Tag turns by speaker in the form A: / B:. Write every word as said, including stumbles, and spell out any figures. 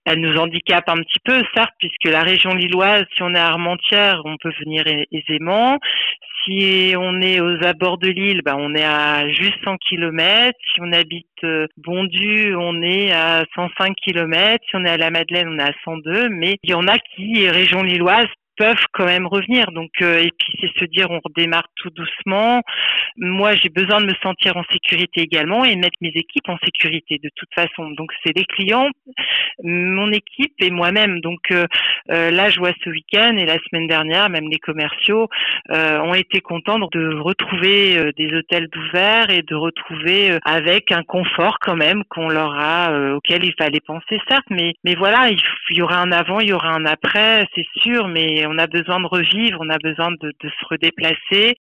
A: Elle nous handicape un petit peu, certes, puisque la région lilloise, si on est à Armentières, on peut venir aisément. Si on est aux abords de l'île, bah, on est à juste cent kilomètres. Si on habite Bondu, on est à cent cinq kilomètres. Si on est à la Madeleine, on est à cent deux. Mais il y en a qui, région lilloise, peuvent quand même revenir. Donc, euh, et puis c'est se dire, on redémarre tout doucement. Moi, j'ai besoin de me sentir en sécurité également et mettre mes équipes en sécurité de toute façon. Donc, c'est les clients, mon équipe et moi-même. Donc, euh, euh, là, je vois ce week-end et la semaine dernière, même les commerciaux euh, ont été contents de retrouver euh, des hôtels d'ouvert et de retrouver euh, avec un confort quand même qu'on leur a, euh, auquel il fallait penser, certes. Mais, mais voilà, il, il y aura un avant, il y aura un après, c'est sûr. Mais on a besoin de revivre, on a besoin de, de se redéplacer.